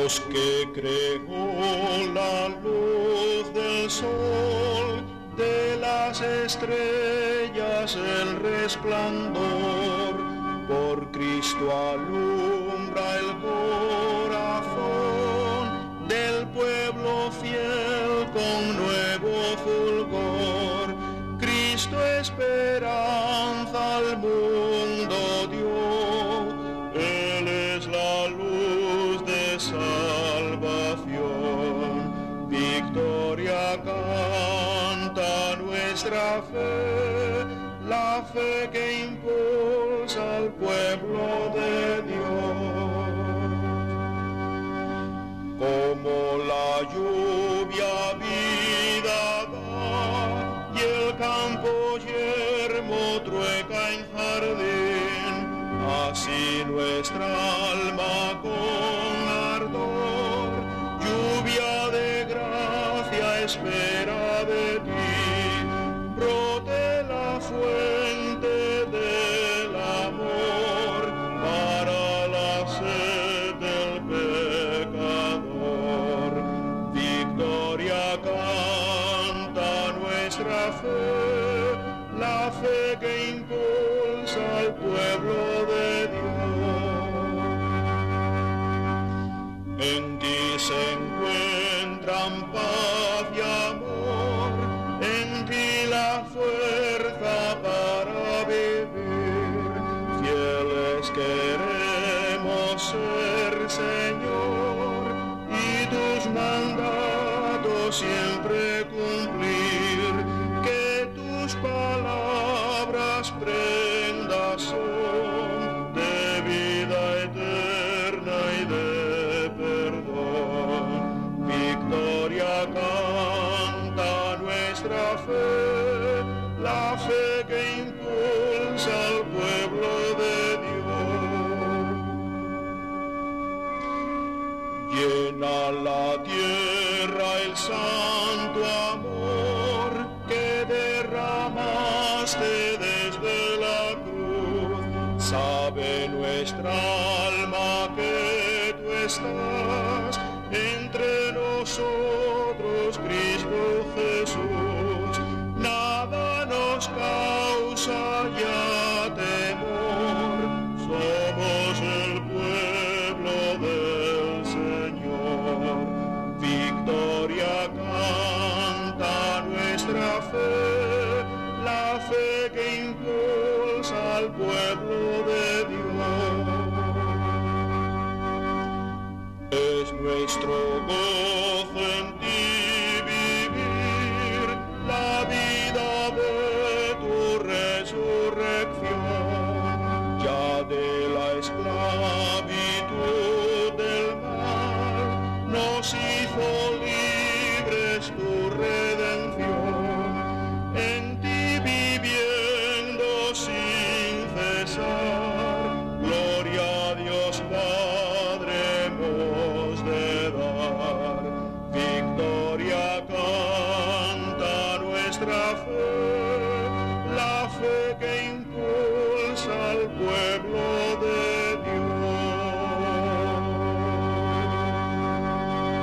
Dios que creó la luz del sol, de las estrellas el resplandor, por Cristo alumbra el corazón del pueblo fiel con nuevo fulgor. Cristo esperanza al mundo dio, Él es la luz de salvación. Victoria canta nuestra fe, la fe que impulsa al pueblo de Dios. Como la lluvia vida da y el campo yermo trueca en jardín, así nuestra alma con ardor, lluvia de gracia espera de ti, brote la fuente del amor para la sed del pecador. Victoria canta nuestra fe, la fe que impulsa al pueblo de Dios. En ti se encuentran paz y amor, en ti la fuerza para vivir. Fieles queremos ser, Señor, y tus mandatos siempre cumplir. Que tus palabras prendas son de vida eterna y de perdón. Victoria canta nuestra fe, la fe que impulsa al pueblo de Dios. Llena la tierra el santo amor que derramaste desde la cruz. Sabe nuestra alma que tú estás entre nosotros, Cristo Jesús. Nada nos causa ya temor, somos el pueblo del Señor. Victoria canta nuestra fe, la fe que impulsa al pueblo de Dios. Es nuestro gozo en ti vivir la vida de tu resurrección, ya de la esclavitud del mal nos hizo libres tu redención. En ti viviendo sin cesar, gloria a Dios Padre hemos de dar. Victoria canta nuestra fe,